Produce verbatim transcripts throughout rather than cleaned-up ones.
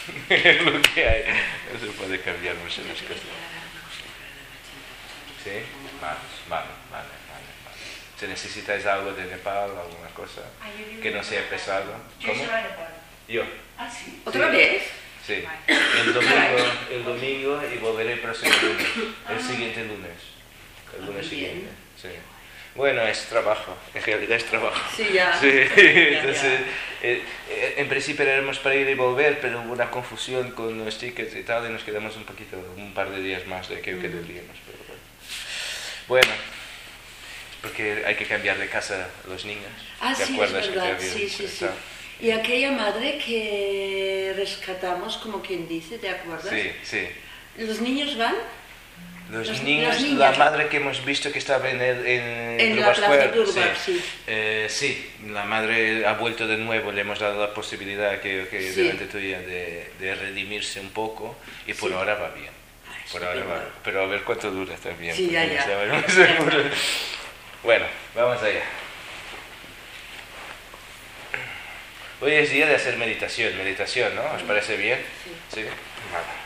Es lo que hay. No se puede cambiar muchas las cosas. ¿Sí? Vale, vale, vale, vale, vale. Si necesitáis algo de Nepal, alguna cosa que no sea pesado. ¿Cómo? Yo. ¿Ah, sí? ¿Otra Sí. vez? Sí. El domingo, el domingo y volveré el próximo lunes. El siguiente lunes. El lunes Muy bien. siguiente. Sí. Bueno, es trabajo. En realidad es trabajo. Sí, ya. Sí, Ya, entonces, eh, eh, en principio éramos para ir y volver, pero hubo una confusión con los tickets y tal, y nos quedamos un poquito, un par de días más de que, que deberíamos. Pero bueno. Bueno, porque hay que cambiar de casa a los niños. Ah, ¿Te sí, es acuerdas que te verdad, había sí, dicho? sí, sí. Tal. Y aquella madre que rescatamos, como quien dice, ¿te acuerdas? Sí, sí. ¿Los niños van? Los, Los- niños, las niñas. la madre que hemos visto que estaba en, el, en, En la Durbar plaza Square, Durbar, sí. Eh, sí, la madre ha vuelto de nuevo, le hemos dado la posibilidad que, que Sí. delante tuya de, de redimirse un poco y por Sí. ahora va bien. Ay, Por ahora estupendo. va, pero a ver cuánto dura también. Sí, ya, porque no ya. sabemos Ya seguro. está. Bueno, vamos allá. Hoy es día de hacer meditación, meditación, ¿no? ¿Os parece bien? Sí. Sí. Vale.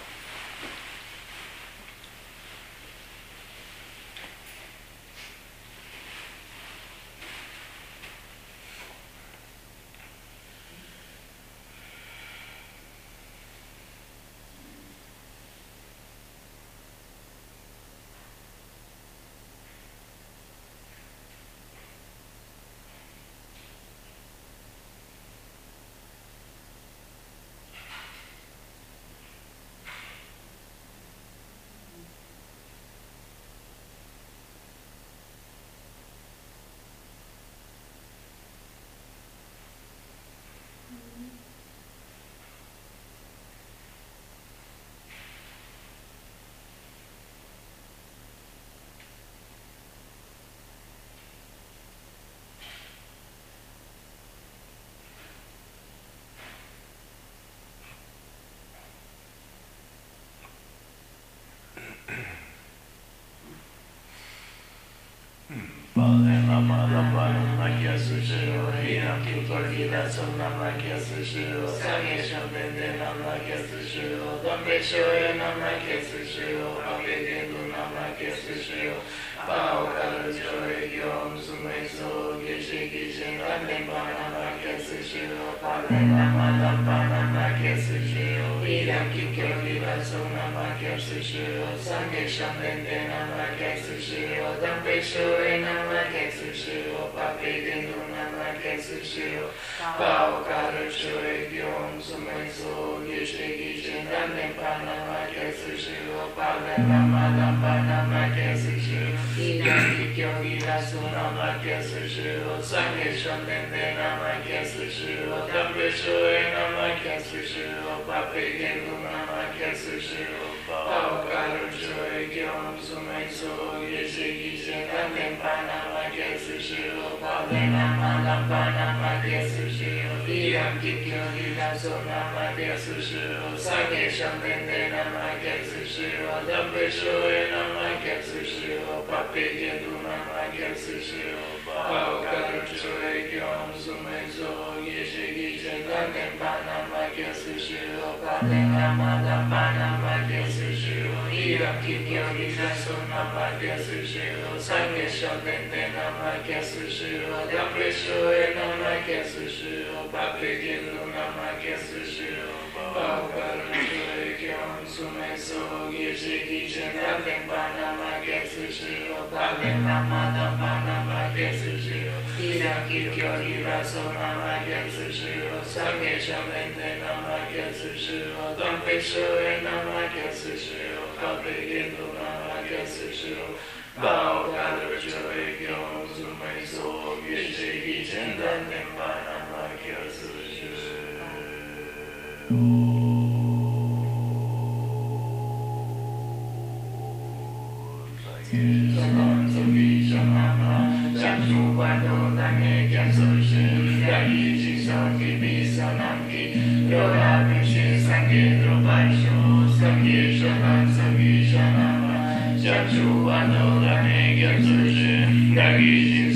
Padre Namada Paramagya Sushiro Hiram Kikorgida Sonamagya Sushiro Sangesha Bende Namagya Sushiro Dambesho Namagya Sushiro Abegendu Namagya Sushiro Pao Karajo Yom Sumeso Gishi Gishin Randemba Namagya Sushiro Padre Namada Paramagya Sushiro Hiram Kikorgida Sonamagya Sushiro Sangesha Bende Namagya Sushiro Dambesho Namagya Sushiro Papegendu Namagya Sushiro Pao Karacho Yom Sumeso Gishi Gishin Randemba Namagya Sushiro Padre Namada Paramagya Sushiro Hiram Kikorgida Sonamagya Sushiro Sangesha Bende Namagya Sushiro Dambesho Namagya Sushiro Papegendu Namagya Sushiro Pao Karacho Yom Sumeso Gishi Gishin Randemba Namagya Sushiro Padre Namada Paramagya Sushiro Hiram Kikorgida Sonamagya Sushiro Sangesha Bende Namagya Sushiro Dambesho Namagya Sushiro Papegendu Namagya Sushiro Pao Karacho Yom Sumeso Gishi Gishin Randemba Namagya Sushiro Padre Namada Paramagya Sushiro Hiram Kikorgida Sonamagya Sushiro Sangesha Bende Namagya Sushiro Dambesho Namagya Sushiro Papegendu Namagya Sushiro Pao Karacho Yom Sumeso Gishi Gishin Randemba Namagya Sushiro Padre Namada Paramagya Sushiro Hiram Kikorgida Sonamagya Sushiro Sangesha Bende Namagya Sushiro Dambesho Namagya Sushiro Papegendu Namagya Sushiro Pao Karacho Yom Sumeso Gishi Gishin Randemba Namagya Sushiro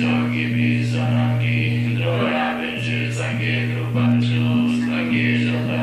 Sangi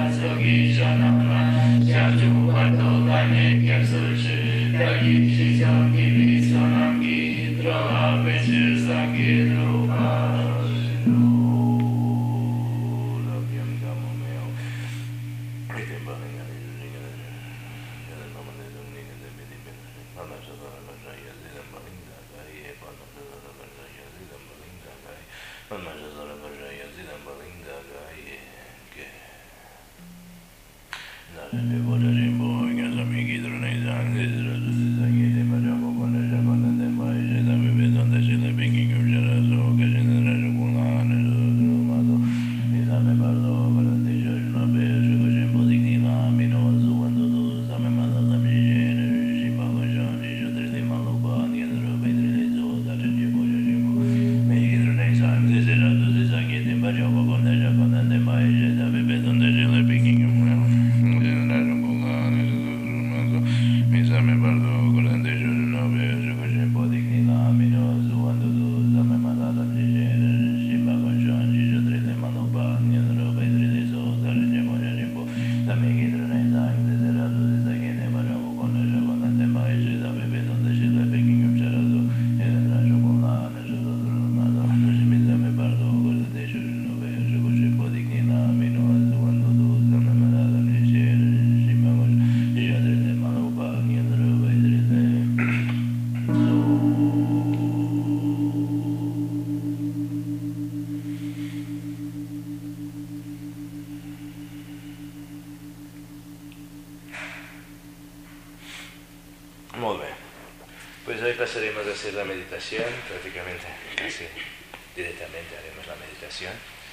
Molt bé. Pues hoy pasaremos a hacer la meditación, prácticamente casi directamente haremos la meditación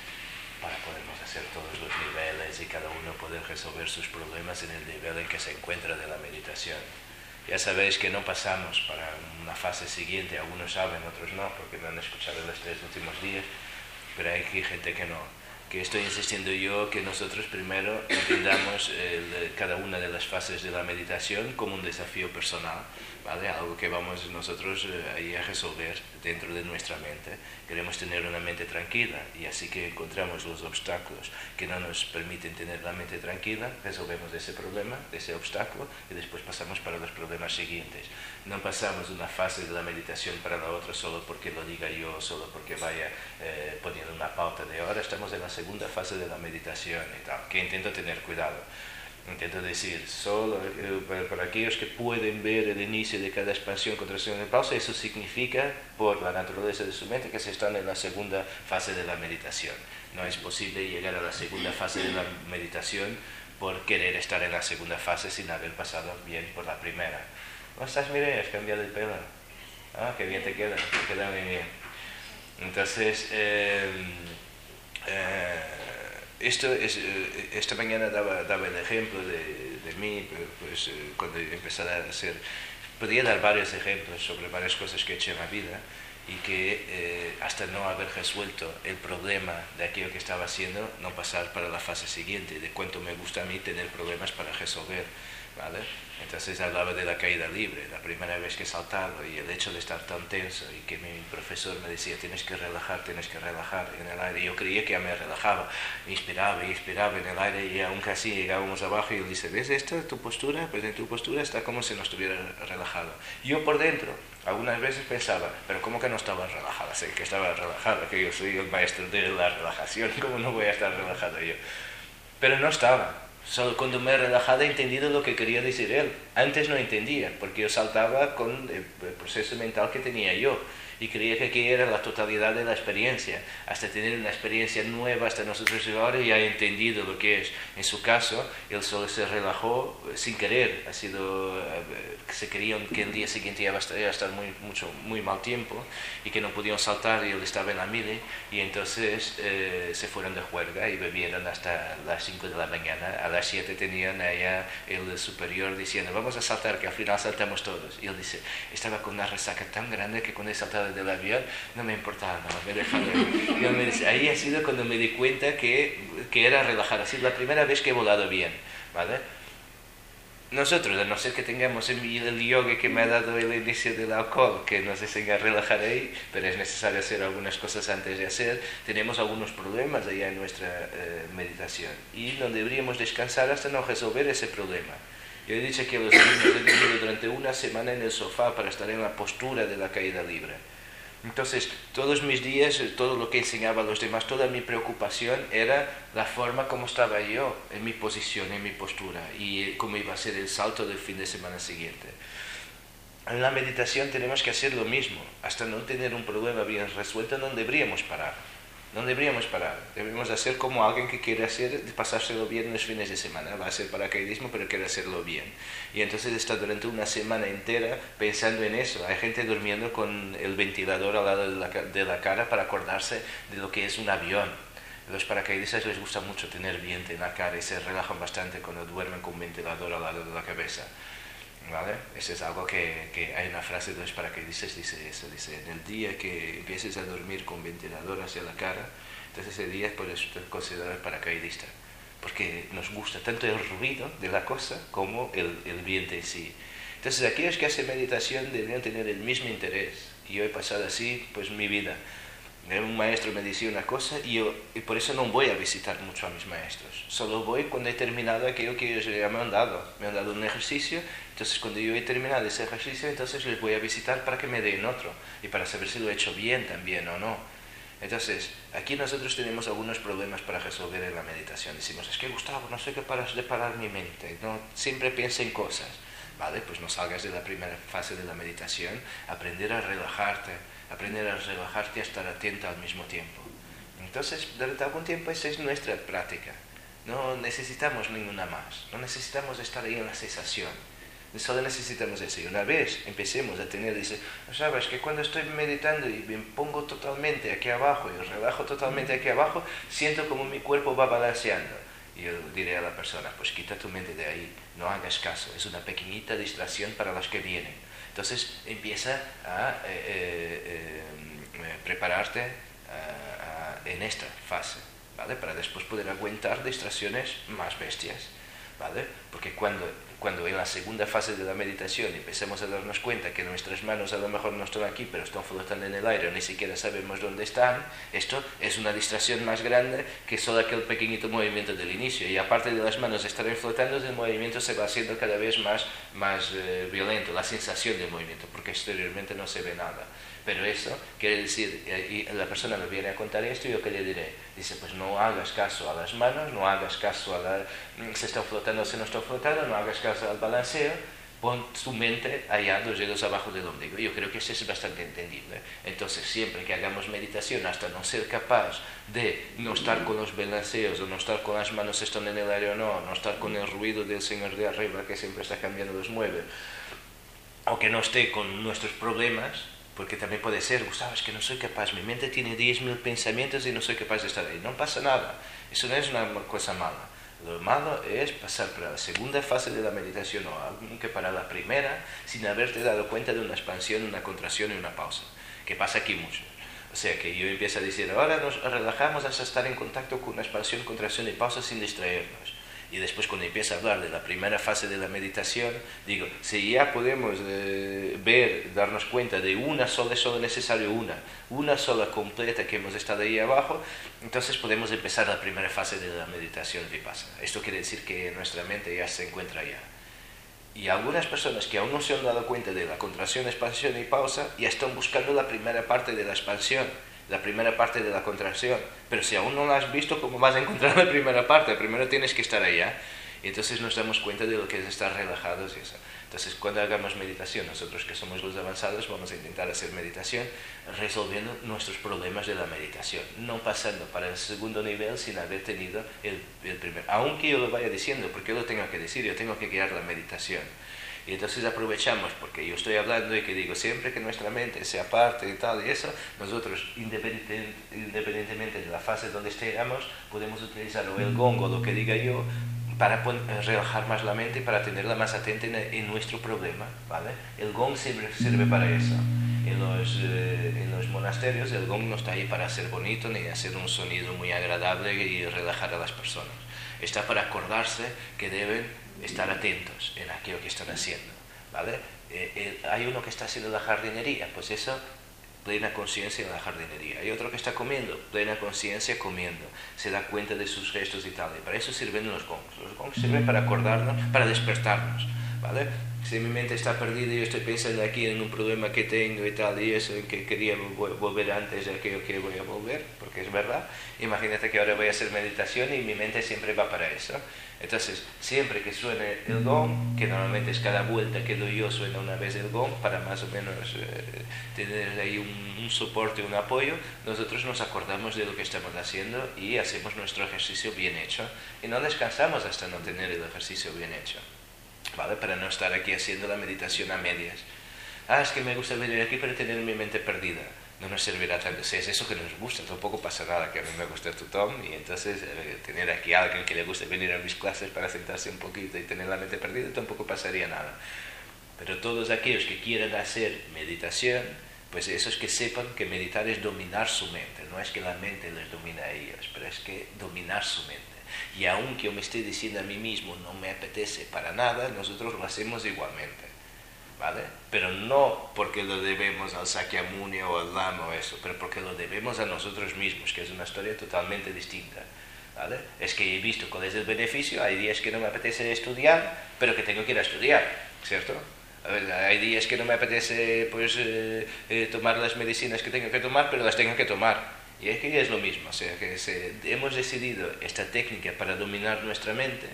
para poder hacer todos los niveles y cada uno poder resolver sus problemas en el nivel en que se encuentra de la meditación. Ya sabéis que no pasamos para una fase siguiente, algunos saben, otros no, porque no han escuchado los tres últimos días, pero hay aquí gente que no. Que estoy insistiendo yo que nosotros primero entendamos el, cada una de las fases de la meditación como un desafío personal, ¿vale? Algo que vamos nosotros eh, ahí a resolver dentro de nuestra mente. Queremos tener una mente tranquila y así que encontramos los obstáculos que no nos permiten tener la mente tranquila, resolvemos ese problema, ese obstáculo y después pasamos para los problemas siguientes. No pasamos de una fase de la meditación para la otra solo porque lo diga yo, solo porque vaya eh, poniendo una pauta de ahora, estamos en la segunda fase de la meditación y tal, que intento tener cuidado. Intento decir, solo eh, para, para aquellos que pueden ver el inicio de cada expansión, contracción y pausa, eso significa, por la naturaleza de su mente, que se están en la segunda fase de la meditación. No es posible llegar a la segunda fase de la meditación por querer estar en la segunda fase sin haber pasado bien por la primera. ¿Cómo estás, Mireia? ¿Has cambiado el pelo? Ah, qué bien te queda, te queda muy bien. Entonces, eh, eh, esto es, eh, esta mañana daba, daba el ejemplo de, de mí, pues, eh, cuando empecé a hacer, podía dar varios ejemplos sobre varias cosas que he hecho en la vida y que eh, hasta no haber resuelto el problema de aquello que estaba haciendo, no pasar para la fase siguiente, de cuánto me gusta a mí tener problemas para resolver, ¿vale? Entonces hablaba de la caída libre, la primera vez que he saltado y el hecho de estar tan tenso y que mi profesor me decía tienes que relajar, tienes que relajar en el aire. Yo creía que ya me relajaba, me inspiraba y inspiraba en el aire y aún casi llegábamos abajo y él dice, ¿ves esta tu postura? Pues en tu postura está como si no estuviera relajado. Yo por dentro algunas veces pensaba, pero ¿cómo que no estaba relajada? Sé que estaba relajada, que yo soy el maestro de la relajación, ¿cómo no voy a estar relajado yo? Pero no estaba. Solo cuando me he relajado he entendido lo que quería decir él. Antes no entendía, porque yo saltaba con el proceso mental que tenía yo y creía que aquí era la totalidad de la experiencia. Hasta tener una experiencia nueva, hasta nosotros ahora ya he entendido lo que es. En su caso, él solo se relajó sin querer. Ha sido, se creían que el día siguiente iba a estar, iba a estar muy, mucho, muy mal tiempo y que no podían saltar y él estaba en la mili y entonces eh, se fueron de juerga y bebieron hasta las cinco de la mañana. A las siete tenían allá el superior diciendo vamos a saltar, que al final saltamos todos. Y él dice, estaba con una resaca tan grande que cuando he saltado del avión no me importaba nada, me dejaba. Y él me dice, ahí ha sido cuando me di cuenta que, que era relajar. Ha sido la primera vez que he volado bien, ¿vale? nosotros, a no ser que tengamos el, el yoga que me ha dado el inicio del alcohol, que nos enseña a relajar ahí, pero es necesario hacer algunas cosas antes de hacer, tenemos algunos problemas allá en nuestra eh, meditación y no deberíamos descansar hasta no resolver ese problema. Yo he dicho que los niños he dormido durante una semana en el sofá para estar en la postura de la caída libre. Entonces, todos mis días, todo lo que enseñaba a los demás, toda mi preocupación era la forma como estaba yo, en mi posición, en mi postura, y cómo iba a ser el salto del fin de semana siguiente. En la meditación tenemos que hacer lo mismo. Hasta no tener un problema bien resuelto, no deberíamos parar. No deberíamos parar. Debemos hacer como alguien que quiere hacer, pasárselo bien en los fines de semana. Va a hacer paracaidismo, pero quiere hacerlo bien. Y entonces está durante una semana entera pensando en eso. Hay gente durmiendo con el ventilador al lado de la, de la cara para acordarse de lo que es un avión. A los paracaidistas les gusta mucho tener viento en la cara y se relajan bastante cuando duermen con un ventilador al lado de la cabeza. ¿Vale? Eso es algo que, que hay una frase de los paracaidistas, dice eso, dice, en el día que empieces a dormir con ventilador hacia la cara, entonces ese día puedes considerar paracaidista, porque nos gusta tanto el ruido de la cosa como el, el viento en sí. Entonces aquellos que hacen meditación deberían tener el mismo interés, y yo he pasado así pues mi vida. Un maestro me decía una cosa y yo y por eso no voy a visitar mucho a mis maestros. Solo voy cuando he terminado aquello que ellos ya me han dado. Me han dado un ejercicio, entonces cuando yo he terminado ese ejercicio, entonces les voy a visitar para que me den otro y para saber si lo he hecho bien también o no. Entonces, aquí nosotros tenemos algunos problemas para resolver en la meditación. Decimos, es que Gustavo, no soy capaz de parar mi mente, no, siempre pienso en cosas. Vale, pues no salgas de la primera fase de la meditación, aprender a relajarte, aprender a relajarte y a estar atento al mismo tiempo. Entonces, durante algún tiempo esa es nuestra práctica. No necesitamos ninguna más, no necesitamos estar ahí en la cesación. Solo necesitamos eso. Y una vez empecemos a tener, dice, no sabes que cuando estoy meditando y me pongo totalmente aquí abajo y relajo totalmente aquí abajo, siento como mi cuerpo va balanceando. Y yo diré a la persona, pues quita tu mente de ahí, no hagas caso, es una pequeñita distracción para los que vienen. Entonces empieza a eh, eh, eh, prepararte a, a, en esta fase, ¿vale? Para después poder aguantar distracciones más bestias, ¿vale? Porque cuando, cuando en la segunda fase de la meditación empecemos a darnos cuenta que nuestras manos a lo mejor no están aquí, pero están flotando en el aire, ni siquiera sabemos dónde están, esto es una distracción más grande que solo aquel pequeñito movimiento del inicio. Y aparte de las manos estarem flotando, el movimiento se va haciendo cada vez más, más eh, violento, la sensación del movimiento, porque exteriormente no se ve nada. Pero eso quiere decir, y la persona me viene a contar esto y yo qué le diré, dice, pues no hagas caso a las manos, no hagas caso a la, si están flotando o si no están flotando, no hagas caso al balanceo, pon tu mente allá, dos dedos abajo del ombligo. Yo creo que eso es bastante entendible. Entonces siempre que hagamos meditación, hasta no ser capaz de no estar con los balanceos, o no estar con las manos si están en el aire o no, no estar con el ruido del señor de arriba que siempre está cambiando los muebles, o que no esté con nuestros problemas, porque también puede ser, Gustavo, es que no soy capaz, mi mente tiene diez mil pensamientos y no soy capaz de estar ahí. No pasa nada, eso no es una cosa mala. Lo malo es pasar para la segunda fase de la meditación o aunque para la primera sin haberte dado cuenta de una expansión, una contracción y una pausa, que pasa aquí mucho. O sea que yo empiezo a decir, ahora nos relajamos hasta estar en contacto con una expansión, contracción y pausa sin distraernos. Y después cuando empiezo a hablar de la primera fase de la meditación, digo, si ya podemos eh, ver, darnos cuenta de una sola, es solo necesario una, una sola completa que hemos estado ahí abajo, entonces podemos empezar la primera fase de la meditación vipassana. Esto quiere decir que nuestra mente ya se encuentra allá. Y algunas personas que aún no se han dado cuenta de la contracción, expansión y pausa, ya están buscando la primera parte de la expansión, la primera parte de la contracción, pero si aún no la has visto, ¿cómo vas a encontrar la primera parte? Primero tienes que estar allá, y entonces nos damos cuenta de lo que es estar relajados y eso. Entonces cuando hagamos meditación, nosotros que somos los avanzados vamos a intentar hacer meditación resolviendo nuestros problemas de la meditación, no pasando para el segundo nivel sin haber tenido el, el primero, aunque yo lo vaya diciendo, porque yo lo tengo que decir, yo tengo que guiar la meditación. Y entonces aprovechamos, porque yo estoy hablando y que digo, siempre que nuestra mente se aparte y tal y eso, nosotros independientemente de la fase donde estemos, podemos utilizar o el gong o lo que diga yo, para relajar más la mente, para tenerla más atenta en, en nuestro problema, ¿vale? El gong sirve, sirve para eso. En los, eh, en los monasterios el gong no está ahí para ser bonito ni hacer un sonido muy agradable y relajar a las personas. Está para acordarse que deben estar atentos en aquello que están haciendo, ¿vale? Eh, eh, hay uno que está haciendo la jardinería, pues eso, plena conciencia en la jardinería. Hay otro que está comiendo, plena conciencia comiendo, se da cuenta de sus gestos y tal. Y para eso sirven los gongs. Los gongs sirven para acordarnos, para despertarnos, ¿vale? Si mi mente está perdida y yo estoy pensando aquí en un problema que tengo y tal, y eso, en que quería volver antes de aquello que voy a volver, porque es verdad, imagínate que ahora voy a hacer meditación y mi mente siempre va para eso. Entonces, siempre que suene el gong, que normalmente es cada vuelta que doy yo suena una vez el gong, para más o menos eh, tener ahí un, un soporte, un apoyo, nosotros nos acordamos de lo que estamos haciendo y hacemos nuestro ejercicio bien hecho. Y no descansamos hasta no tener el ejercicio bien hecho, ¿vale? Para no estar aquí haciendo la meditación a medias. Ah, es que me gusta venir aquí para tener mi mente perdida. No nos servirá tanto. Si es eso que nos gusta, tampoco pasa nada, que a mí me gusta tu Tom, y entonces eh, tener aquí a alguien que le guste venir a mis clases para sentarse un poquito y tener la mente perdida, tampoco pasaría nada. Pero todos aquellos que quieran hacer meditación, pues esos que sepan que meditar es dominar su mente. No es que la mente les domina a ellos, pero es que dominar su mente. Y aunque yo me esté diciendo a mí mismo no me apetece para nada, nosotros lo hacemos igualmente, ¿vale? Pero no porque lo debemos al Sakyamuni o al Lama o eso, pero porque lo debemos a nosotros mismos, que es una historia totalmente distinta, ¿vale? Es que he visto cuál es el beneficio. Hay días que no me apetece estudiar, pero que tengo que ir a estudiar, ¿cierto? A ver, hay días que no me apetece pues, eh, eh, tomar las medicinas que tengo que tomar, pero las tengo que tomar. Y aquí es lo mismo, o sea, que se, hemos decidido esta técnica para dominar nuestra mente.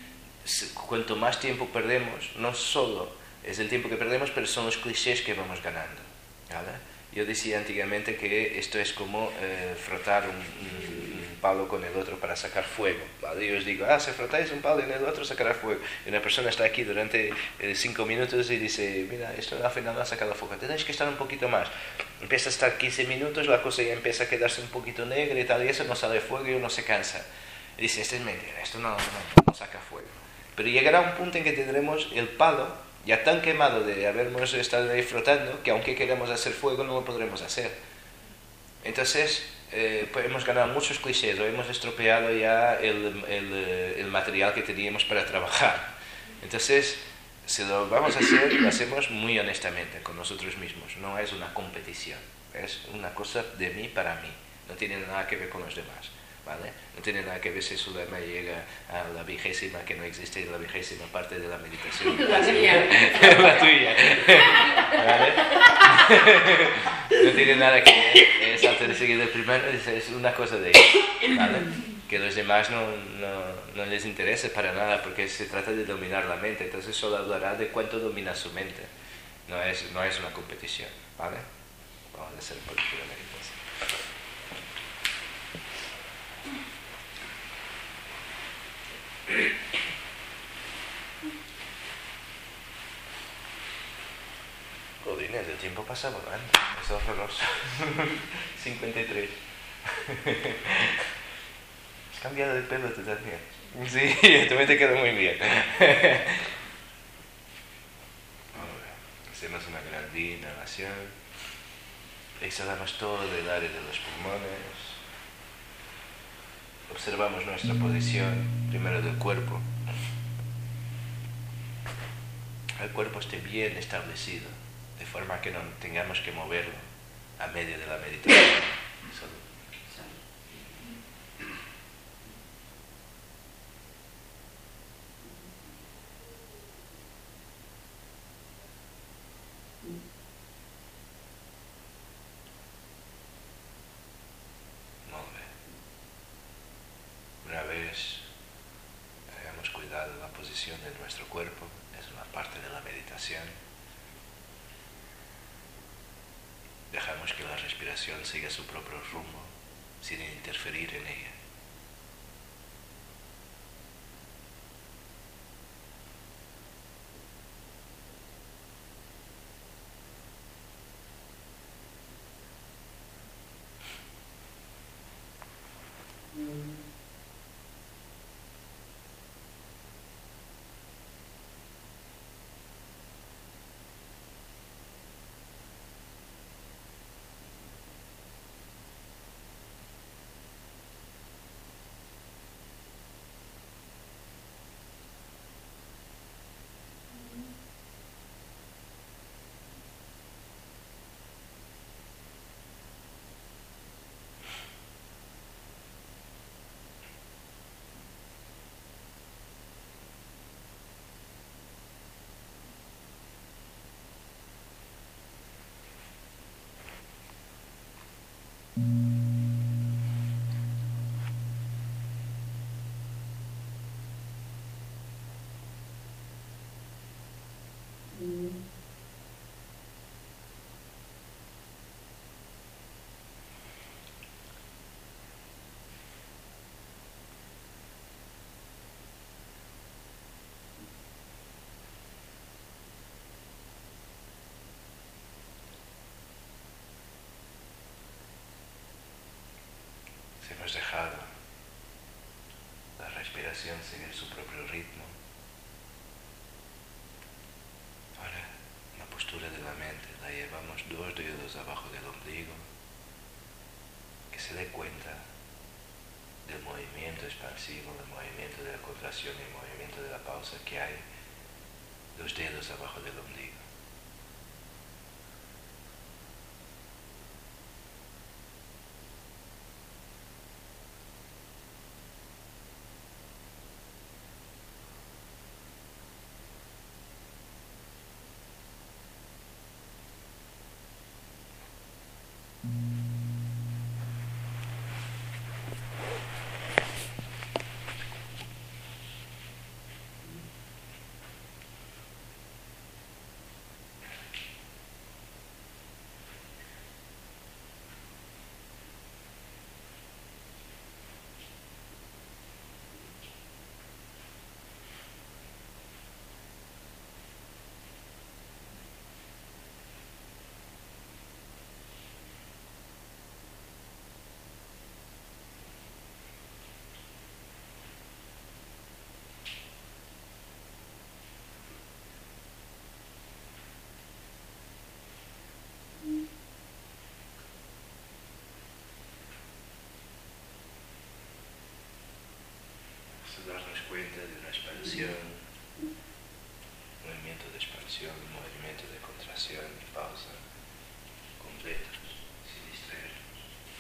Cuanto más tiempo perdemos, no solo es el tiempo que perdemos, pero son los clichés que vamos ganando, ¿vale? Yo decía antiguamente que esto es como eh, frotar un, un, un palo con el otro para sacar fuego, ¿vale? Yo os digo, ah, si frotáis un palo en el otro sacará fuego. Y una persona está aquí durante eh, cinco minutos y dice, mira, esto al final no ha sacado fuego, tenéis que estar un poquito más. Empieza a estar quince minutos, la cosa ya empieza a quedarse un poquito negra y tal, y eso no sale fuego y uno se cansa. Y dice, esto es mentira, esto no, no, no saca fuego. Pero llegará un punto en que tendremos el palo ya tan quemado de habernos estado ahí frotando, que aunque queramos hacer fuego no lo podremos hacer. Entonces, eh, pues hemos ganado muchos clichés, o hemos estropeado ya el, el, el material que teníamos para trabajar. Entonces, si lo vamos a hacer, lo hacemos muy honestamente con nosotros mismos. No es una competición, es una cosa de mí para mí. No tiene nada que ver con los demás, ¿vale? No tiene nada que ver si Sudama llega a la vigésima, que no existe la vigésima parte de la meditación. La mía. La tuya. ¿Vale? No tiene nada que ver. Es antes de seguir el primero, es una cosa de ellos, ¿vale? Que los demás no, no, no les interesa para nada, porque se trata de dominar la mente. Entonces solo hablará de cuánto domina su mente. No es, no es una competición, ¿vale? Vamos a hacer un poquito de meditación. Jolines, el tiempo pasa volando, es horroroso. cincuenta y tres. Has cambiado de pelo tú también. Sí, también te queda muy bien. Hacemos una gran inhalación. Exhalamos todo el área de los pulmones. Observamos nuestra posición, primero del cuerpo. El cuerpo esté bien establecido, de forma que no tengamos que moverlo a medio de la meditación. Salud. Una vez hayamos cuidado la posición de nuestro cuerpo, es una parte de la meditación, dejamos que la respiración siga su propio rumbo sin interferir en ella. respiración seguir su propio ritmo. Ahora, la postura de la mente, la llevamos dos dedos abajo del ombligo, que se dé cuenta del movimiento expansivo, del movimiento de la contracción y el movimiento de la pausa que hay, dos dedos abajo del ombligo. Darnos cuenta de una expansión, movimiento de expansión, movimiento de contracción y pausa, completos, sin distraernos.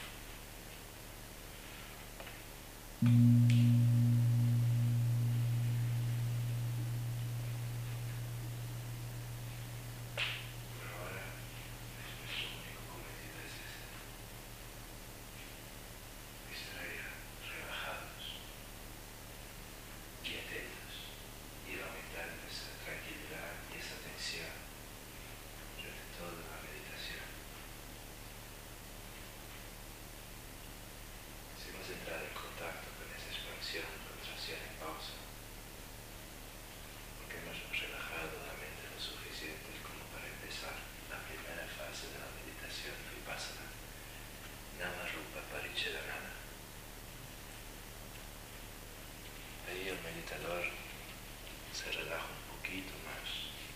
Por ahora, es nuestro único cometido es ese. Distraer, relajados y atentos, ir aumentando esa tranquilidad y esa tensión durante toda la meditación. Si hemos entrado en contacto con esa expansión, contracción y pausa, porque hemos relajado la mente lo suficiente como para empezar la primera fase de la meditación Vipassana, Namarupa Parichedanana. Ahí el meditador se relaja un poquito más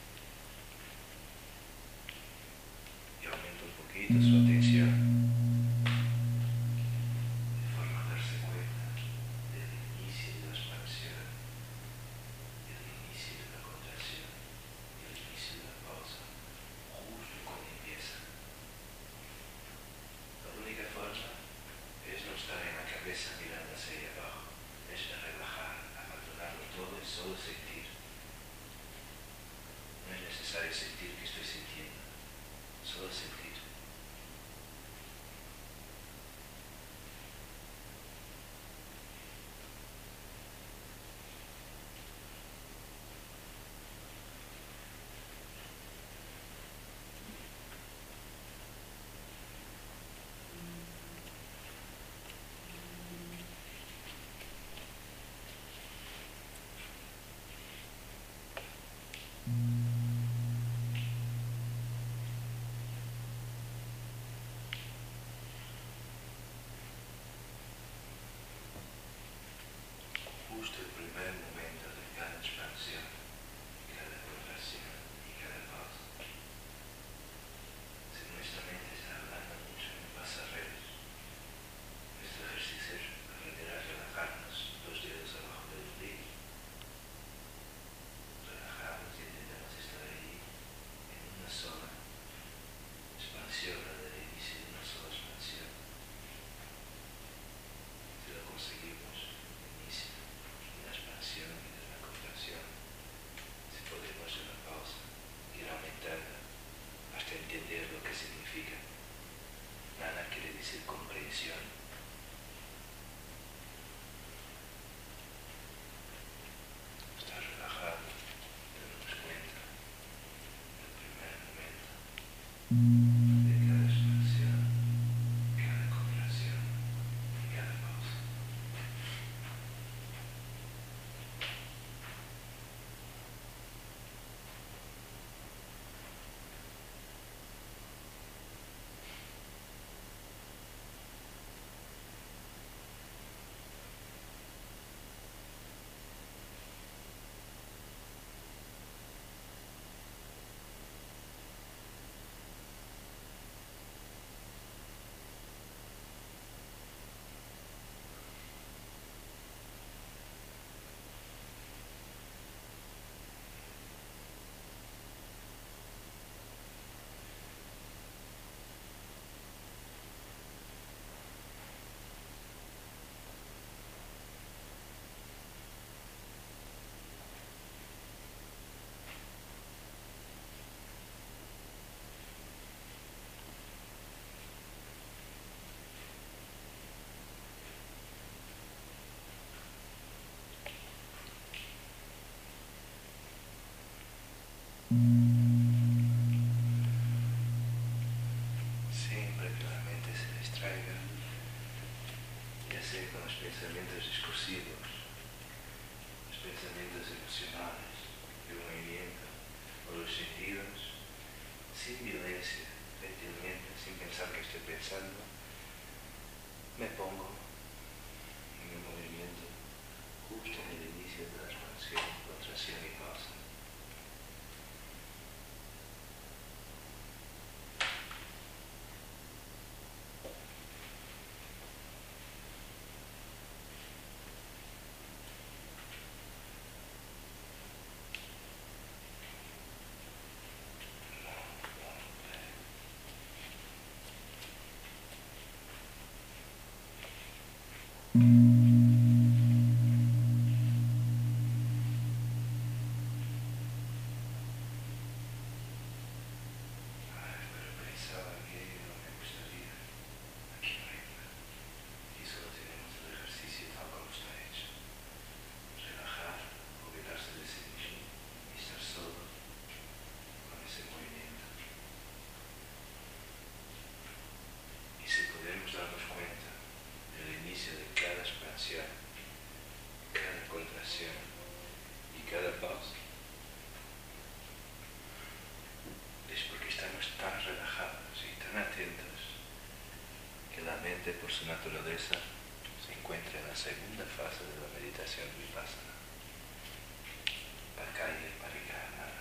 y aumenta un poquito su atención de forma a darse cuenta del inicio de la expansión, del inicio de la contracción y el inicio de la pausa, justo cuando empieza. La única forma es no estar en la cabeza mirando hacia ahí abajo, es relajar, abandonarlo todo y solo sentir. No es necesario sentir que estoy sintiendo, solo sentir. Justo el primer momento de cada expansión, cada contracción y cada pausa. Si nuestra mente está hablando mucho en pasarreros, nuestro ejercicio es aprender a relajarnos dos dedos abajo del ombligo. Relajamos y intentamos estar ahí en una sola expansión, desde el inicio de una sola expansión. Si lo conseguimos, inicio de una expansión y de una contracción, Por su naturaleza se encuentra en la segunda fase de la meditación vipassana. Para acá y para acá, nada.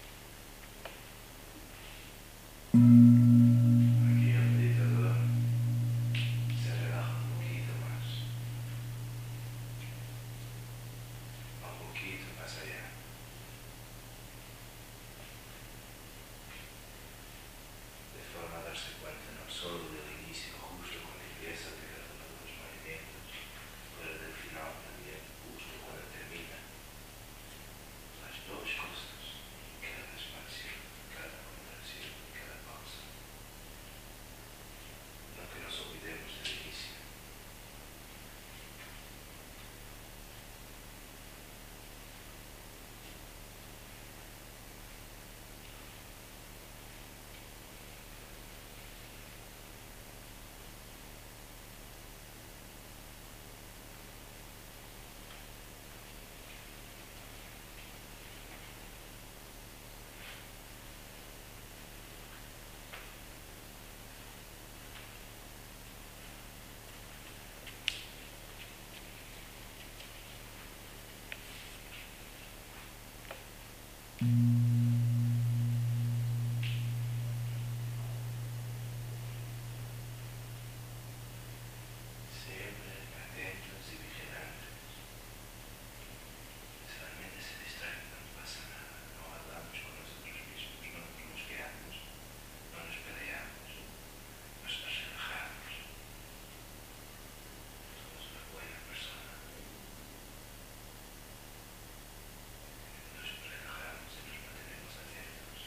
Aquí el meditador se relaja un poquito más, un poquito más allá. De forma a darse cuenta no solo del inicio justo con limpieza de cada uno de los movimientos, pero del final también justo cuando termina. Las dos cosas, cada expansión, cada contracción, cada pausa. No que nos olvidemos del inicio. Siempre atentos y vigilantes. Si la mente se distrae, no pasa nada. No hablamos con nosotros mismos, no nos mosqueamos, no nos peleamos, nos relajamos. Somos una buena persona. Nos relajamos y nos mantenemos atentos.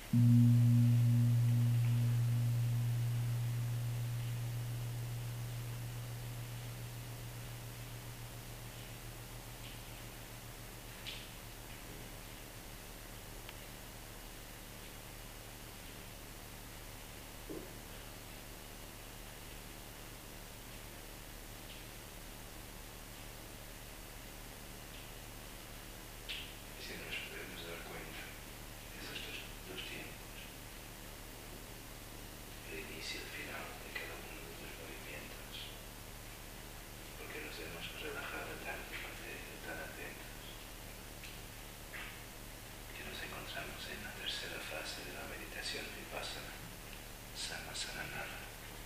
Si nos podemos dar cuenta de esos dos, dos tiempos, el inicio y el final de cada uno de los movimientos, porque nos hemos relajado tanto, tan atentos, que nos encontramos en la tercera fase de la meditación vipassana, Samasananana.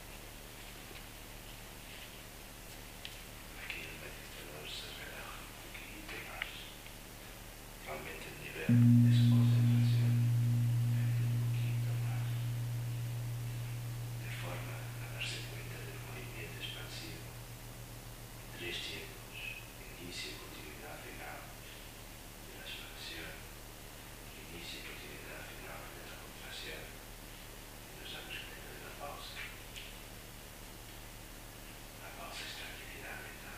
Aquí el meditador se relaja un poquito más, aumenta el nivel de su concentración un poquito más, de forma a darse cuenta del movimiento expansivo. Tres tiempos: inicio, continuidad, final de la expansión, inicio, continuidad, final de la contracción, y nos damos cuenta de la pausa. La pausa es tranquilidad mental.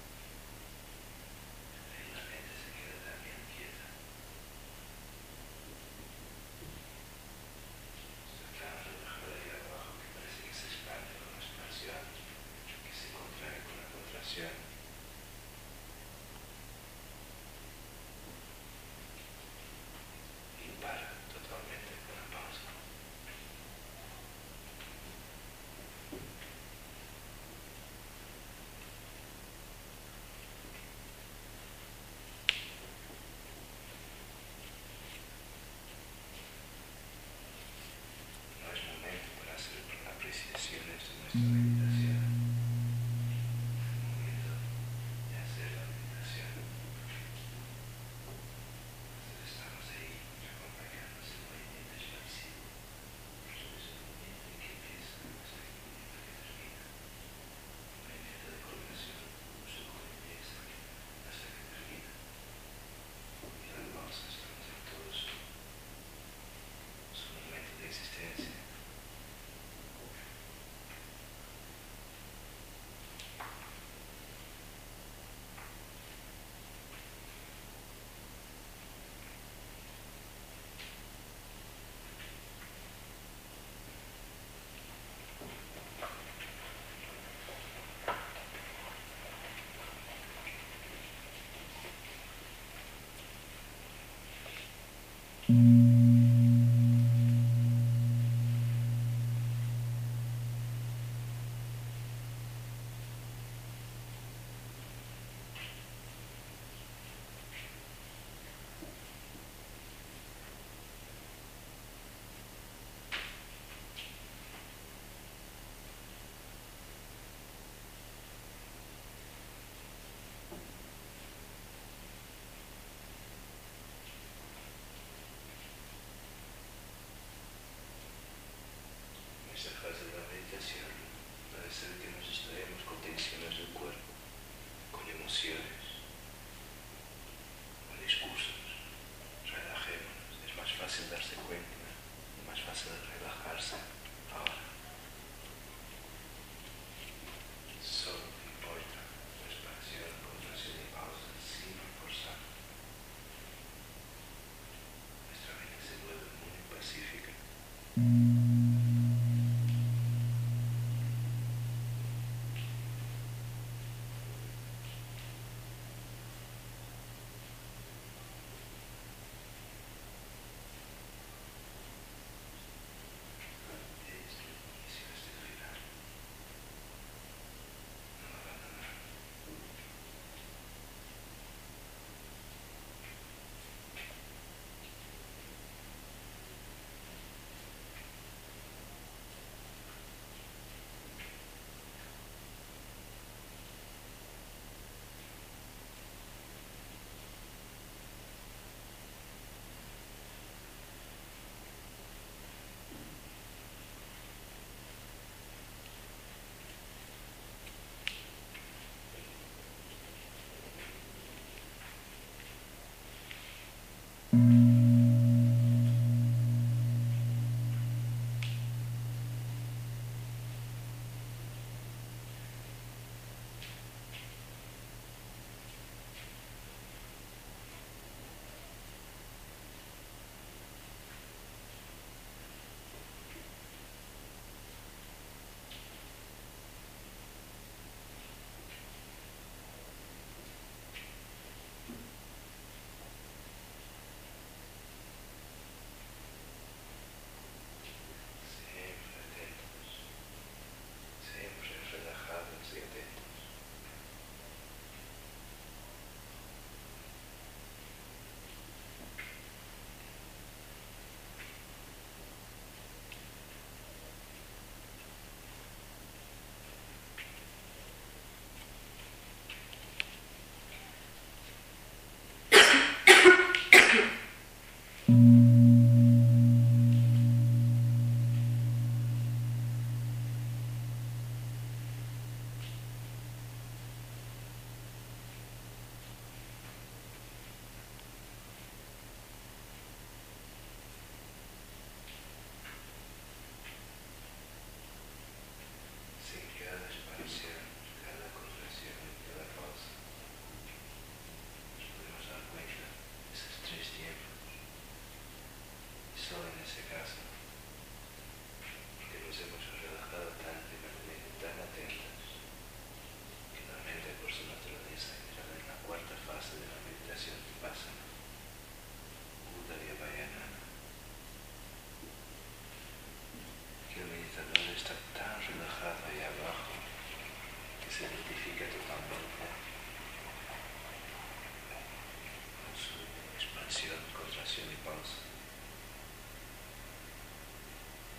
Ahí la mente se queda también quieta. Está tan relajada ahí abajo que parece que se expande con la expansión, que se contrae con la contracción. Y para totalmente con la pausa. No es momento para hacer apreciaciones de nuestra meditación. Es momento de hacer la meditación. Entonces estamos ahí acompañando ese movimiento expansivo. Es el movimiento en que empieza hasta el movimiento que termina. Un movimiento de coordinación justo como empieza hasta que termina. Y la pausa estamos en todo su, su momento de existencia. Esta fase de la meditación puede ser que nos distraemos con tensiones del cuerpo, con emociones, con discursos. Relajémonos, es más fácil darse cuenta, es más fácil relajarse ahora. Solo importa la expansión, contracción y pausa sin forzar. Nuestra mente se vuelve muy pacífica.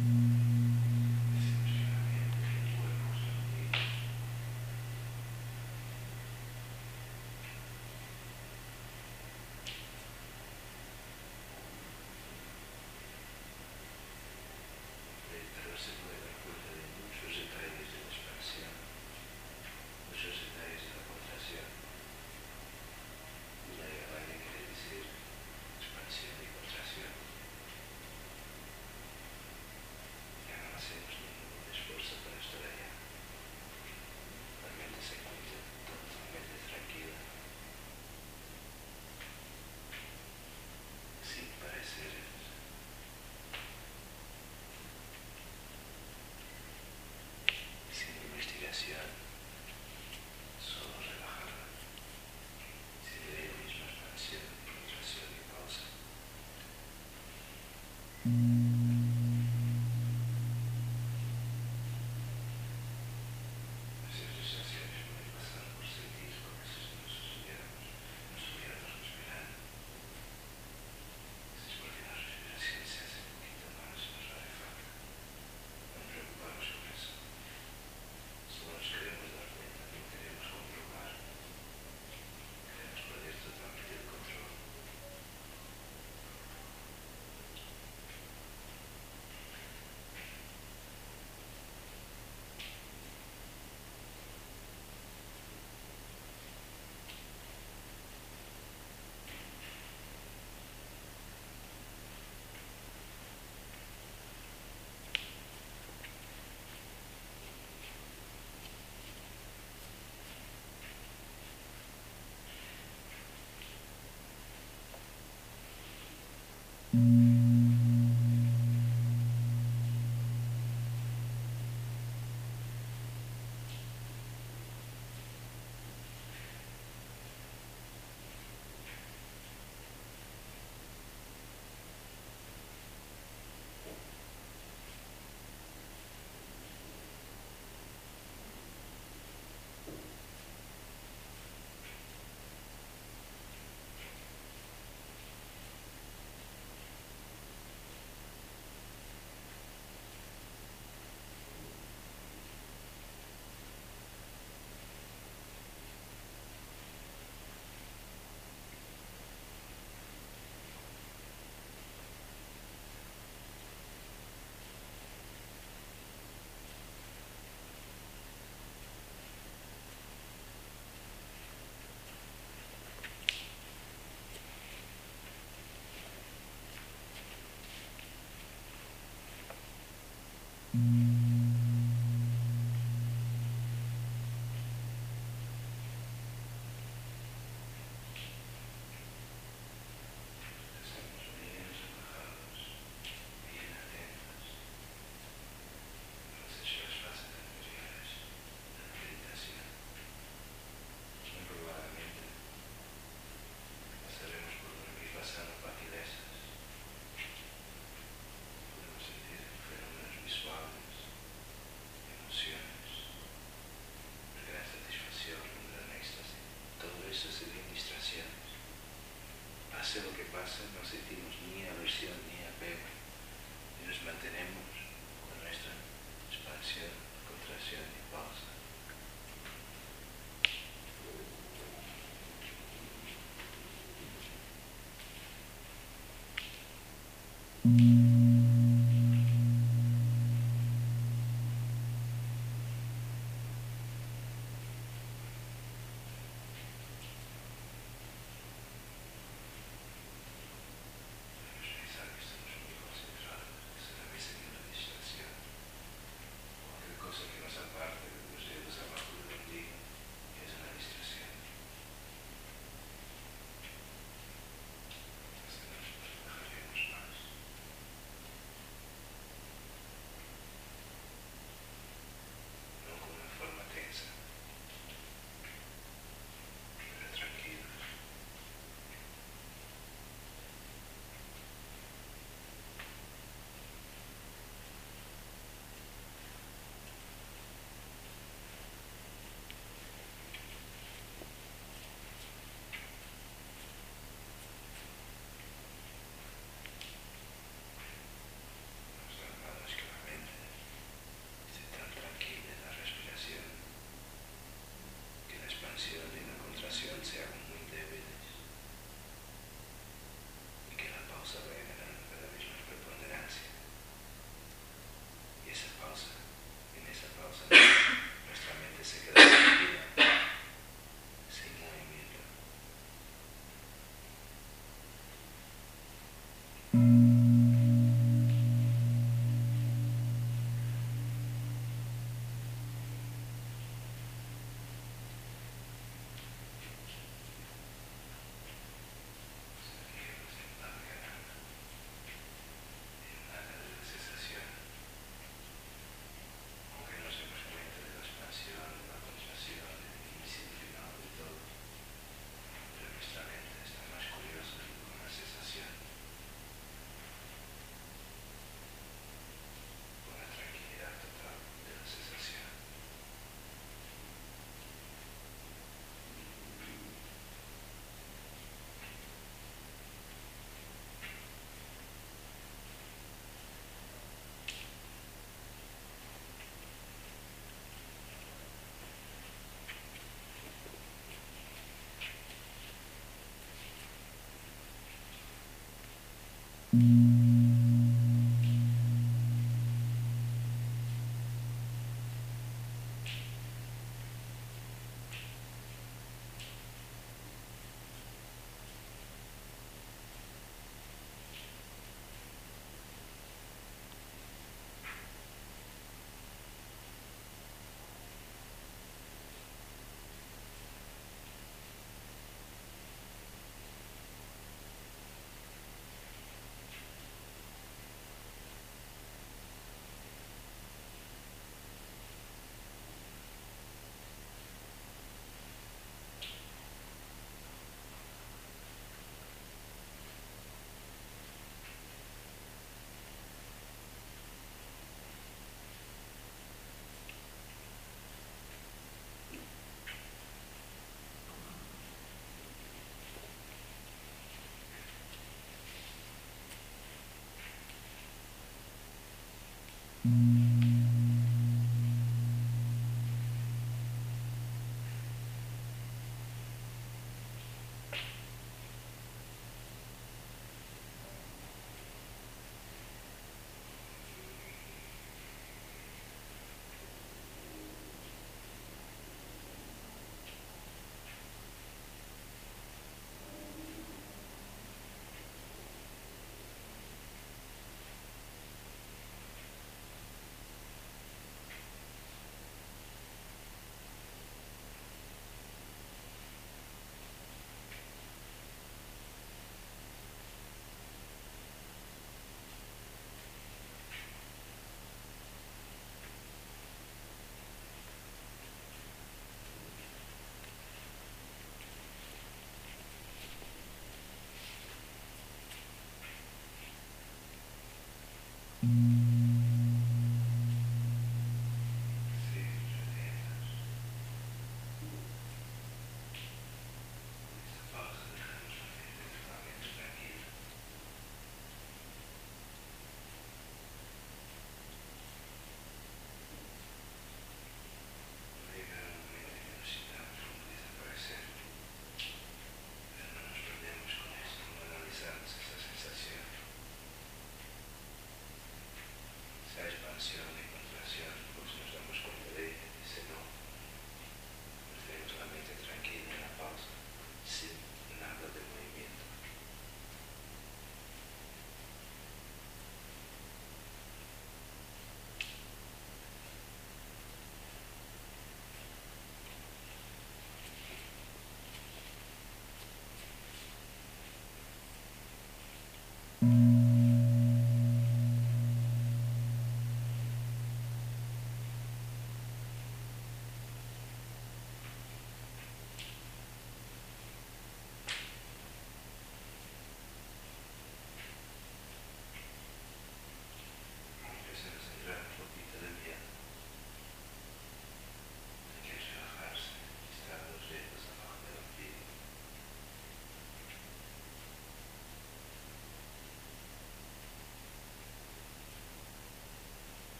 Relajaremos más.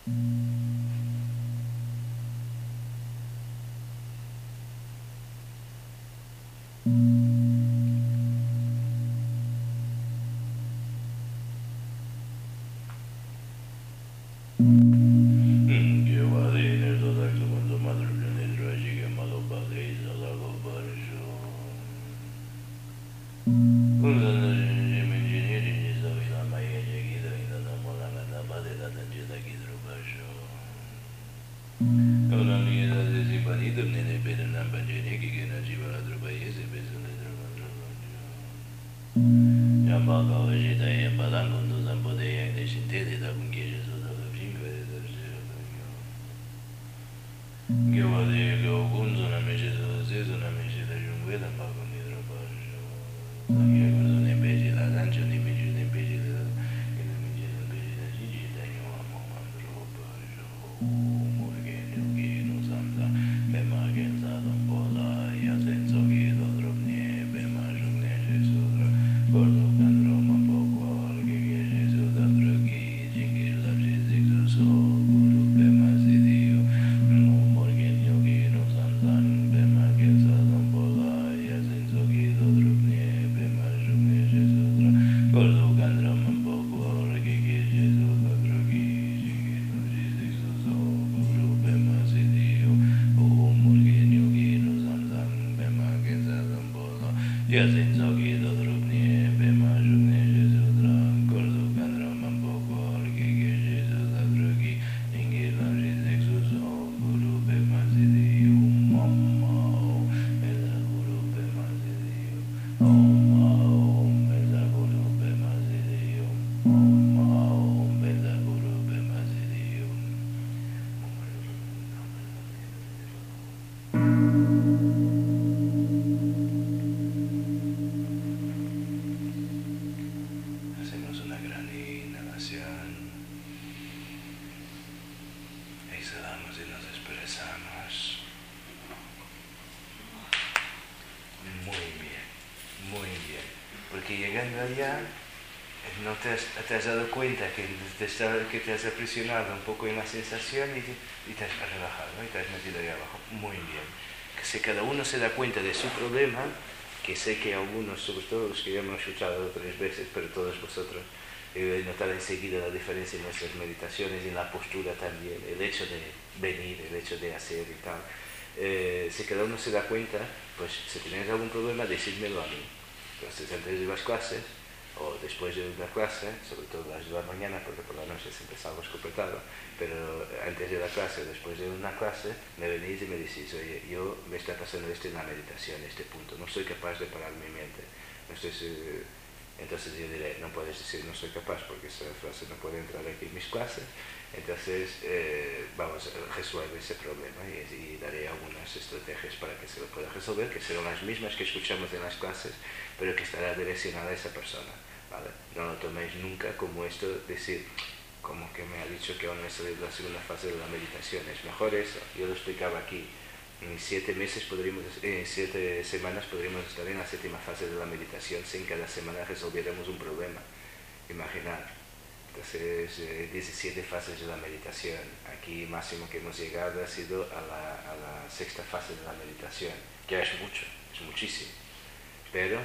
no te has, te has dado cuenta que te, está, que te has aprisionado un poco en la sensación y te, y te has relajado, ¿no? Y te has metido ahí abajo. Muy bien. Que si cada uno se da cuenta de su problema, que sé que algunos, sobre todo los que ya hemos escuchado tres veces, pero todos vosotros, eh, notar enseguida la diferencia en nuestras meditaciones y en la postura también, el hecho de venir, el hecho de hacer y tal. Eh, si cada uno se da cuenta, pues si tenéis algún problema, decídmelo a mí. Entonces, antes de las clases, o después de una clase, sobre todo las de la mañana, porque por la noche siempre salgo escopetado, pero antes de la clase, después de una clase, me venís y me decís, oye, yo me está pasando esto en la meditación, este punto, no soy capaz de parar mi mente. No estoy, eh, entonces yo diré, no puedes decir no soy capaz, porque esa frase no puede entrar aquí en mis clases. Entonces, eh, vamos a resolver ese problema y, y daré algunas estrategias para que se lo pueda resolver, que serán las mismas que escuchamos en las clases, pero que estará direccionada a esa persona, ¿vale? No lo toméis nunca como esto, decir, como que me ha dicho que aún no he salido la segunda fase de la meditación. Es mejor eso. Yo lo explicaba aquí. En siete meses podríamos, en siete semanas podríamos estar en la séptima fase de la meditación si en cada semana resolviéramos un problema. Imaginar. Entonces, eh, diecisiete fases de la meditación. Aquí máximo que hemos llegado ha sido a la, a la sexta fase de la meditación, que es mucho, es muchísimo. Pero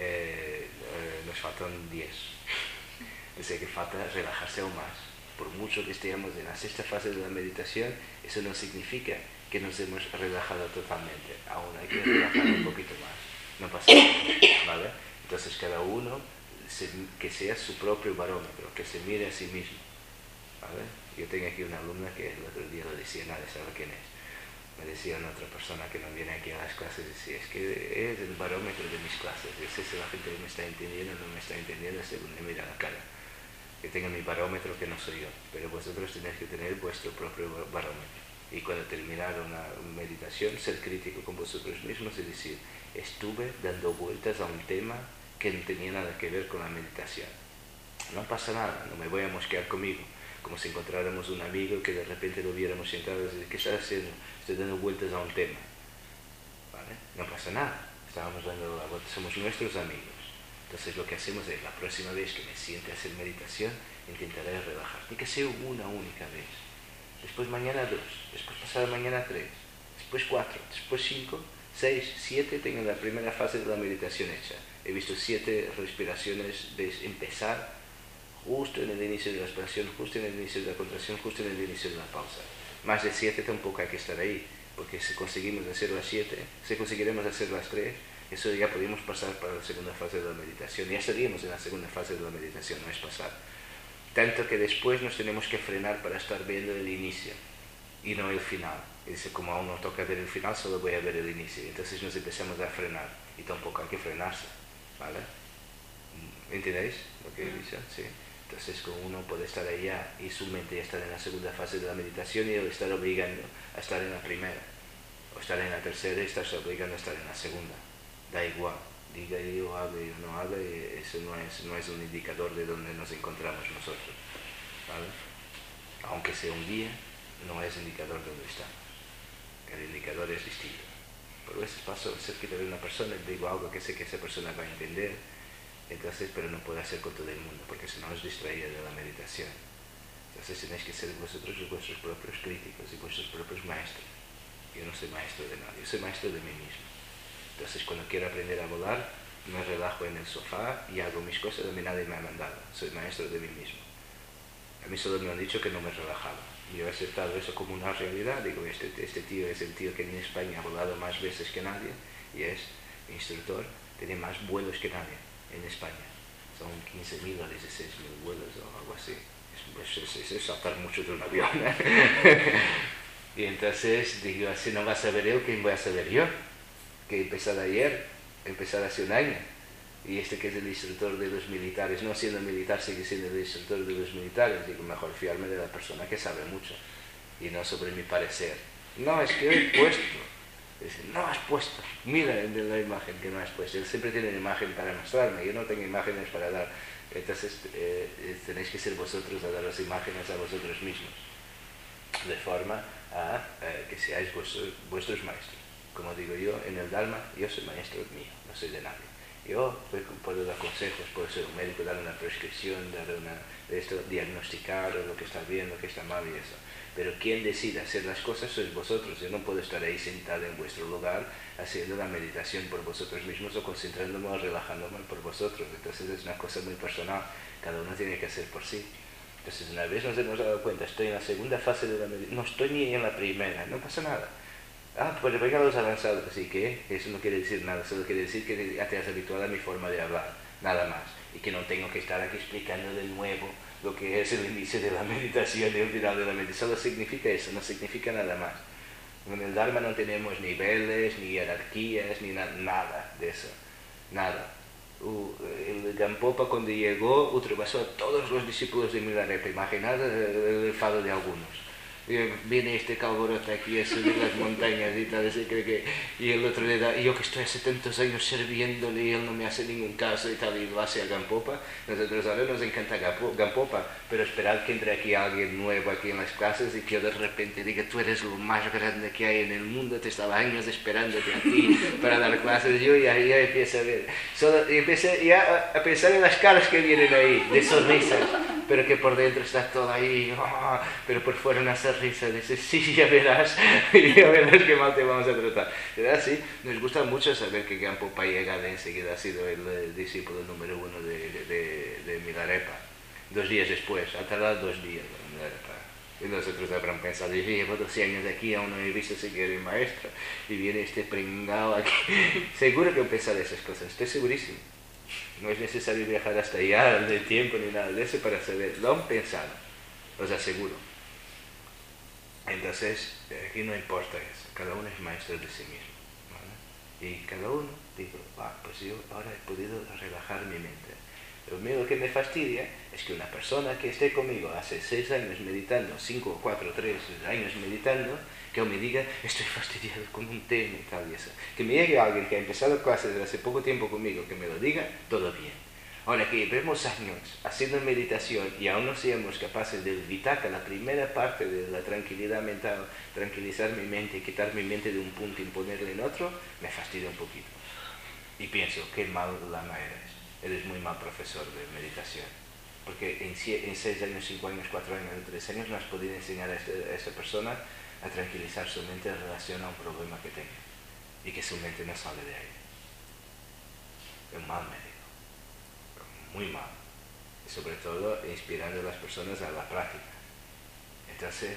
eh, eh, nos faltan diez. Es decir, que falta relajarse aún más. Por mucho que estemos en la sexta fase de la meditación, eso no significa que nos hemos relajado totalmente. Aún hay que relajar un poquito más. No pasa nada, ¿vale? Entonces cada uno se, que sea su propio barómetro, que se mire a sí mismo, ¿vale? Yo tengo aquí una alumna que el otro día lo decía, nadie sabe quién es. Me decía una otra persona que no viene aquí a las clases, decía, es que es el barómetro de mis clases. Es si la gente me está entendiendo o no me está entendiendo según me mira la cara. Que tenga mi barómetro, que no soy yo, pero vosotros tenéis que tener vuestro propio barómetro. Y cuando terminar una meditación, ser crítico con vosotros mismos y decir, estuve dando vueltas a un tema que no tenía nada que ver con la meditación. No pasa nada, no me voy a mosquear conmigo, como si encontráramos un amigo que de repente lo viéramos sentado y decir, ¿qué estás haciendo? Estoy dando vueltas a un tema. ¿Vale? No pasa nada, estábamos dando la vuelta, somos nuestros amigos. Entonces lo que hacemos es, la próxima vez que me siente a hacer meditación, intentaré relajar, ni que sea una única vez. después mañana dos, después pasado mañana tres, después cuatro, después cinco, seis, siete, tengo la primera fase de la meditación hecha. He visto siete respiraciones de empezar justo en el inicio de la respiración, justo en el inicio de la contracción, justo en el inicio de la pausa. Más de siete tampoco hay que estar ahí, porque si conseguimos hacer las siete, si conseguiremos hacer las tres, eso ya podemos pasar para la segunda fase de la meditación. Ya estaríamos en la segunda fase de la meditación, no es pasar. Tanto que después nos tenemos que frenar para estar viendo el inicio y no el final. Y dice, como aún no toca ver el final, solo voy a ver el inicio. Entonces nos empezamos a frenar y tampoco hay que frenarse, ¿vale? ¿Entendéis lo que he dicho? Sí. Entonces como uno puede estar allá y su mente ya está en la segunda fase de la meditación y él está obligando a estar en la primera, o estar en la tercera y estás obligando a estar en la segunda. Da igual, diga yo hable o no hable, eso no es, no es un indicador de dónde nos encontramos nosotros, ¿vale? Aunque sea un día, no es indicador de dónde estamos. El indicador es distinto. Por veces paso cerca de una persona y digo algo que sé que esa persona va a entender, entonces, pero no puedo hacer con todo el mundo, porque si no os distraía de la meditación. Entonces tenéis que ser vosotros vuestros propios críticos y vuestros propios maestros. Yo no soy maestro de nadie, yo soy maestro de mí mismo. Entonces cuando quiero aprender a volar, me relajo en el sofá y hago mis cosas, a mí nadie me ha mandado, soy maestro de mí mismo. A mí solo me han dicho que no me relajaba. Yo he aceptado eso como una realidad, digo, este, este tío es el tío que en España ha volado más veces que nadie, y es instructor, tiene más vuelos que nadie en España. Son quince mil o dieciséis mil vuelos o algo así. Es, es, es, es saltar mucho de un avión. Y entonces digo, así no va a saber él, ¿quién voy a saber yo? Que he empezado ayer, he empezado hace un año. Y este que es el instructor de los militares, no siendo militar, sigue siendo el instructor de los militares. Digo, mejor fiarme de la persona que sabe mucho y no sobre mi parecer. No, es que yo he puesto. Dice, no has puesto. Mira la imagen que no has puesto. Él siempre tiene una imagen para mostrarme. Yo no tengo imágenes para dar. Entonces eh, tenéis que ser vosotros a dar las imágenes a vosotros mismos. De forma a eh, que seáis vuestros, vuestros maestros. Como digo yo, en el Dharma, yo soy maestro mío, no soy de nadie. Yo puedo dar consejos, puedo ser un médico, dar una prescripción, dar una, esto, diagnosticar lo que está bien, lo que está mal y eso. Pero quien decide hacer las cosas sois vosotros. Yo no puedo estar ahí sentado en vuestro lugar haciendo la meditación por vosotros mismos o concentrándome o relajándome por vosotros. Entonces es una cosa muy personal, cada uno tiene que hacer por sí. Entonces una vez nos hemos dado cuenta, estoy en la segunda fase de la meditación, no estoy ni en la primera, no pasa nada. Ah, pues venga los avanzados, así que eso no quiere decir nada, solo quiere decir que ya te has habituado a mi forma de hablar, nada más. Y que no tengo que estar aquí explicando de nuevo lo que es el inicio de la meditación y el final de la meditación. Solo significa eso, no significa nada más. En el Dharma no tenemos niveles, ni jerarquías, ni na nada de eso, nada. Uh, el Gampopa cuando llegó ultrapasó a todos los discípulos de Milarepa, imaginad el enfado de algunos. Viene este calvorote aquí a subir las montañas y tal, y, cree que, y el otro le da, y yo que estoy hace tantos años sirviéndole y él no me hace ningún caso y tal, y lo hace a Gampopa. Nosotros ahora nos encanta Gampopa, pero esperad que entre aquí alguien nuevo aquí en las clases y que yo de repente diga, tú eres lo más grande que hay en el mundo, te estaba años esperándote a ti para dar clases. Yo ya, ya empiezo a ver, solo, y empecé ya a, a pensar en las caras que vienen ahí, de sonrisas, pero que por dentro está todo ahí, oh, pero por fuera una sonrisa. Dice, sí, ya verás, ya verás qué mal te vamos a tratar. ¿Verdad? Sí, nos gusta mucho saber que Gampopa llega de enseguida ha sido el, el discípulo número uno de, de, de Milarepa. Dos días después, ha tardado dos días en Milarepa. Y nosotros habrán pensado, yo llevo doce años aquí, aún no he visto siquiera el maestro, y viene este pringao aquí. Seguro que han pensado esas cosas, estoy segurísimo. No es necesario viajar hasta allá de tiempo ni nada de eso para saber, lo han pensado, os aseguro. Entonces, aquí no importa eso, cada uno es maestro de sí mismo, ¿vale? Y cada uno, digo, ah, pues yo ahora he podido relajar mi mente. Lo único que me fastidia es que una persona que esté conmigo hace seis años meditando, cinco, cuatro, tres años meditando, que me diga, estoy fastidiado con un tema y tal y eso. Que me llegue alguien que ha empezado clases desde hace poco tiempo conmigo, que me lo diga, todo bien. Ahora que llevemos años haciendo meditación y aún no seamos capaces de evitar la primera parte de la tranquilidad mental, tranquilizar mi mente y quitar mi mente de un punto y ponerle en otro, me fastidia un poquito. Y pienso, qué mal lama eres. Eres muy mal profesor de meditación. porque en, en seis años, cinco años, cuatro años, tres años no has podido enseñar a, este, a esta persona a tranquilizar su mente en relación a un problema que tenga y que su mente no sale de ahí. Es un mal médico, muy mal, y sobre todo inspirando a las personas a la práctica. Entonces,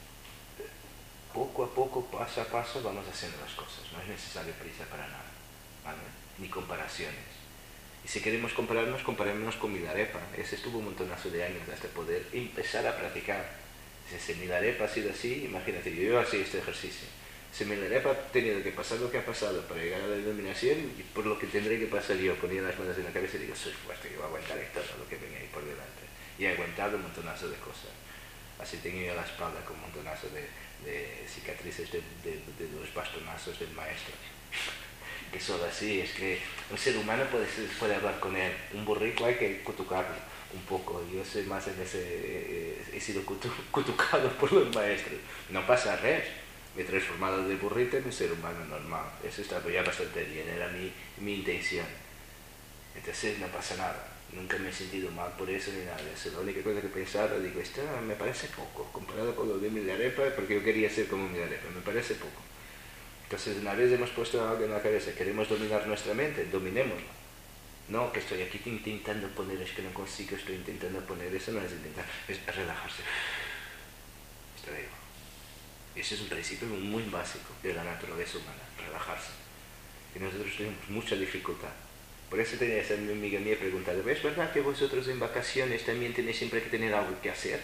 poco a poco, paso a paso, vamos haciendo las cosas. No es necesario prisa para nada, ¿vale? Ni comparaciones. Y si queremos compararnos, comparémonos con Milarepa. Ese estuvo un montonazo de años hasta poder empezar a practicar. Si Milarepa ha sido así, imagínate, yo así este ejercicio. Si Milarepa ha tenido que pasar lo que ha pasado para llegar a la iluminación, y por lo que tendré que pasar yo, ponía las manos en la cabeza y digo, soy fuerte, que voy a aguantar todo lo que venga ahí por delante. Y he aguantado un montonazo de cosas. Así tengo yo la espalda con un montonazo de, de cicatrices de, de, de los bastonazos del maestro. Que solo así, es que un ser humano puede, puede hablar con él, un borrico hay que cutucarlo un poco. Yo soy más en ese, eh, he sido cutu, cutucado por los maestros. No pasa res, me he transformado de burrito en un ser humano normal. Eso está ya bastante bien, era mi, mi intención. Entonces no pasa nada. Nunca me he sentido mal por eso ni nada. Eso es la única cosa que pensaba. Digo, esto me parece poco comparado con lo de Milarepa, porque yo quería ser como Milarepa. Me parece poco. Entonces, una vez hemos puesto algo en la cabeza, queremos dominar nuestra mente, dominémoslo. No, que estoy aquí intentando poner, es que no consigo, estoy intentando poner. Eso no es intentar, es relajarse. Esto digo. Ese es un principio muy básico de la naturaleza humana, relajarse. Y nosotros tenemos mucha dificultad. Por eso tenía esa amiga mía preguntando, ¿es verdad que vosotros en vacaciones también tenéis siempre que tener algo que hacer?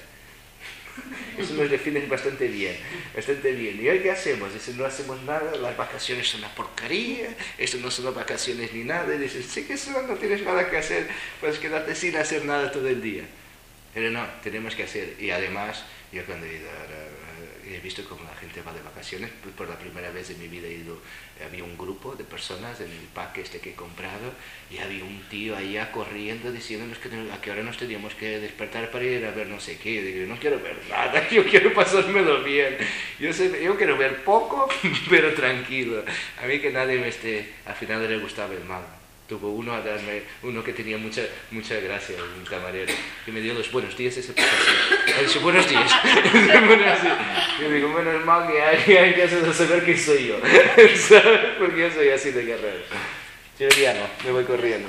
Eso nos define bastante bien, bastante bien. ¿Y hoy qué hacemos? Dice, no hacemos nada, las vacaciones son una porquería, esto no son vacaciones ni nada. Y dices, sí que son, no tienes nada que hacer, puedes quedarte sin hacer nada todo el día. Pero no, tenemos que hacer. Y además, yo cuando he ido a, he visto cómo la gente va de vacaciones, pues por la primera vez en mi vida he ido, había un grupo de personas en el pack este que he comprado y había un tío allá corriendo diciéndonos que a qué hora nos teníamos que despertar para ir a ver no sé qué. Yo digo, no quiero ver nada, yo quiero pasármelo bien. Yo, sé, yo quiero ver poco, pero tranquilo. A mí que nadie me esté, al final le gustaba el mal. Tuvo uno a darme, uno que tenía mucha, mucha gracia, un camarero, que me dio los buenos días ese profesor. Ha dicho, buenos días. Buenos días. Yo digo, menos mal que hay que hacer saber quién soy yo, ¿sabes? Porque yo soy así de guerrero. Yo ya no, me voy corriendo.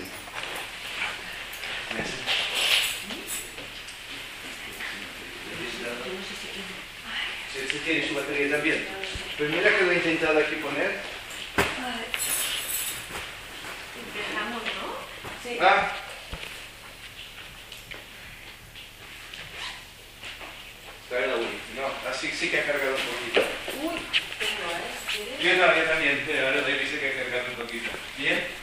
¿Se tiene su batería también? Pues mira que lo he intentado aquí poner. Dejamos, ¿no? Sí. Ah. Trae la única. No, así sí que ha cargado un poquito. Uy, tengo, ¿eh? Yo no, yo también, ahora le dice que ha cargado un poquito. ¿Bien?